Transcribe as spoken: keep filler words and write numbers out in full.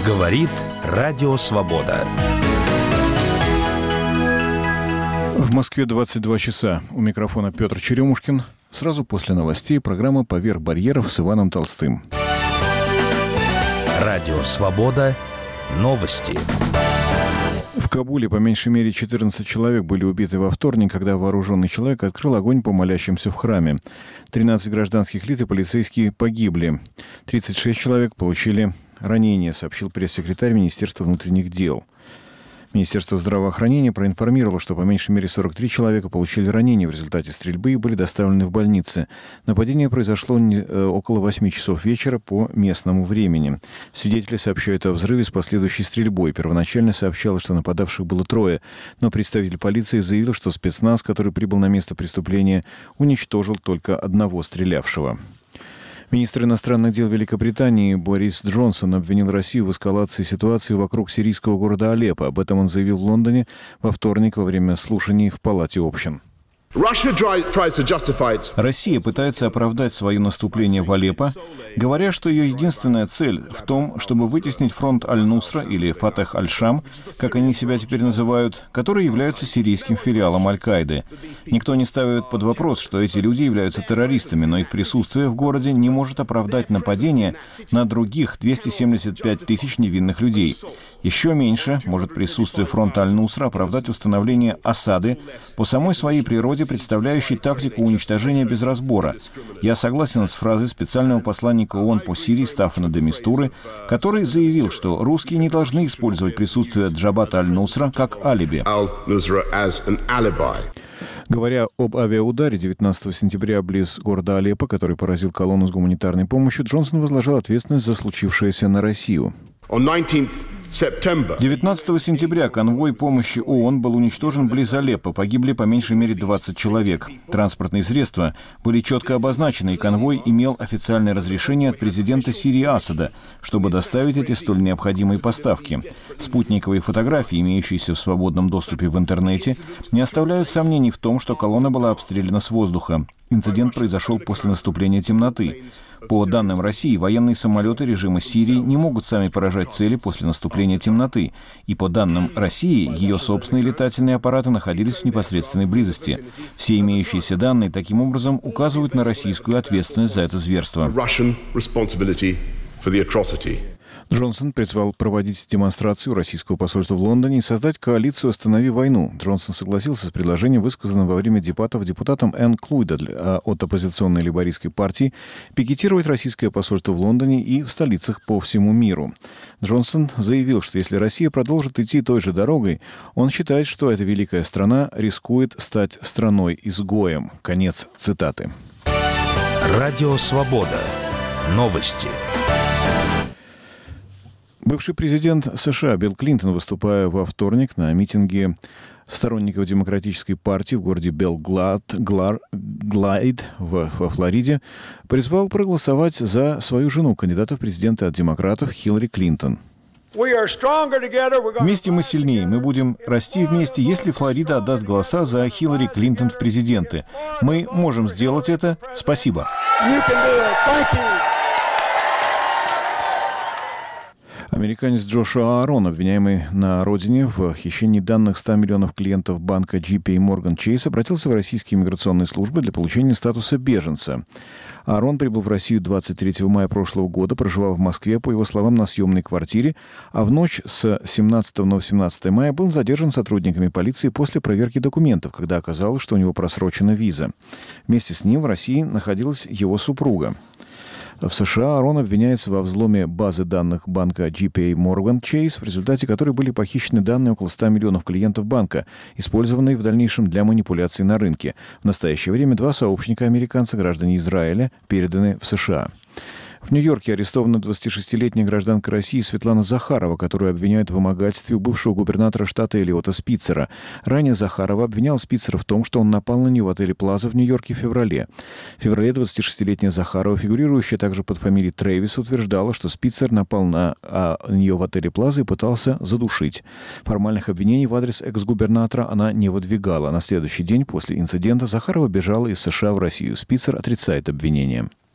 Говорит Радио Свобода. В Москве двадцать два часа. У микрофона Петр Черемушкин. Сразу после новостей программа «Поверх барьеров» с Иваном Толстым. Радио Свобода. Новости. В Кабуле по меньшей мере четырнадцать человек были убиты во вторник, когда вооруженный человек открыл огонь по молящимся в храме. тринадцать гражданских лиц и полицейские погибли. тридцать шесть человек получили ранения, сообщил пресс-секретарь Министерства внутренних дел. Министерство здравоохранения проинформировало, что по меньшей мере сорок три человека получили ранения в результате стрельбы и были доставлены в больницы. Нападение произошло около восьми часов вечера по местному времени. Свидетели сообщают о взрыве с последующей стрельбой. Первоначально сообщалось, что нападавших было трое, но представитель полиции заявил, что спецназ, который прибыл на место преступления, уничтожил только одного стрелявшего. Министр иностранных дел Великобритании Борис Джонсон обвинил Россию в эскалации ситуации вокруг сирийского города Алеппо. Об этом он заявил в Лондоне во вторник во время слушаний в Палате общин. Россия пытается оправдать свое наступление в Алеппо, говоря, что ее единственная цель в том, чтобы вытеснить фронт Аль-Нусра или Фатах Аль-Шам, как они себя теперь называют, который является сирийским филиалом Аль-Каиды. Никто не ставит под вопрос, что эти люди являются террористами, но их присутствие в городе не может оправдать нападение на других двести семьдесят пять тысяч невинных людей. Еще меньше может присутствие фронта Аль-Нусра оправдать установление осады, по самой своей природе представляющей тактику уничтожения без разбора. Я согласен с фразой специального посланника ООН по Сирии Стаффана де Мистуры, который заявил, что русские не должны использовать присутствие Джабата Аль-Нусра как алиби. Говоря об авиаударе девятнадцатого сентября близ города Алеппо, который поразил колонну с гуманитарной помощью, Джонсон возложил ответственность за случившееся на Россию. девятнадцатого сентября конвой помощи ООН был уничтожен близ Алеппо. Погибли по меньшей мере двадцать человек. Транспортные средства были четко обозначены, и конвой имел официальное разрешение от президента Сирии Асада, чтобы доставить эти столь необходимые поставки. Спутниковые фотографии, имеющиеся в свободном доступе в интернете, не оставляют сомнений в том, что колонна была обстреляна с воздуха. Инцидент произошел после наступления темноты. По данным России, военные самолеты режима Сирии не могут сами поражать цели после наступления темноты. И по данным России, ее собственные летательные аппараты находились в непосредственной близости. Все имеющиеся данные таким образом указывают на российскую ответственность за это зверство. Джонсон призвал проводить демонстрацию российского посольства в Лондоне и создать коалицию «Останови войну». Джонсон согласился с предложением, высказанным во время дебатов депутатом Энн Клуйда от оппозиционной лейбористской партии, пикетировать российское посольство в Лондоне и в столицах по всему миру. Джонсон заявил, что если Россия продолжит идти той же дорогой, он считает, что эта великая страна рискует стать страной-изгоем. Конец цитаты. Радио Свобода. Новости. Бывший президент США Билл Клинтон, выступая во вторник на митинге сторонников Демократической партии в городе Белглайд во Флориде, призвал проголосовать за свою жену, кандидата в президенты от демократов Хиллари Клинтон. Вместе мы сильнее. Мы будем расти вместе, если Флорида отдаст голоса за Хиллари Клинтон в президенты. Мы можем сделать это. Спасибо. Американец Джошуа Аарон, обвиняемый на родине в хищении данных ста миллионов клиентов банка джей пи Morgan Chase, обратился в российские миграционные службы для получения статуса беженца. Аарон прибыл в Россию двадцать третьего мая прошлого года, проживал в Москве, по его словам, на съемной квартире, а в ночь с семнадцатого на восемнадцатое мая был задержан сотрудниками полиции после проверки документов, когда оказалось, что у него просрочена виза. Вместе с ним в России находилась его супруга. В США Аарон обвиняется во взломе базы данных банка джей пи Morgan Chase, в результате которой были похищены данные около ста миллионов клиентов банка, использованные в дальнейшем для манипуляций на рынке. В настоящее время два сообщника-американца, граждане Израиля, переданы в США. В Нью-Йорке арестована двадцатишестилетняя гражданка России Светлана Захарова, которую обвиняют в вымогательстве у бывшего губернатора штата Элиота Спитцера. Ранее Захарова обвинял Спитцера в том, что он напал на нее в отеле «Плаза» в Нью-Йорке в феврале. В феврале двадцатишестилетняя Захарова, фигурирующая также под фамилией Трэвис, утверждала, что Спитцер напал на а, нее в отеле «Плаза» и пытался задушить. Формальных обвинений в адрес экс-губернатора она не выдвигала. На следующий день после инцидента Захарова бежала из США в Россию. Спитцер отрицает обвинения.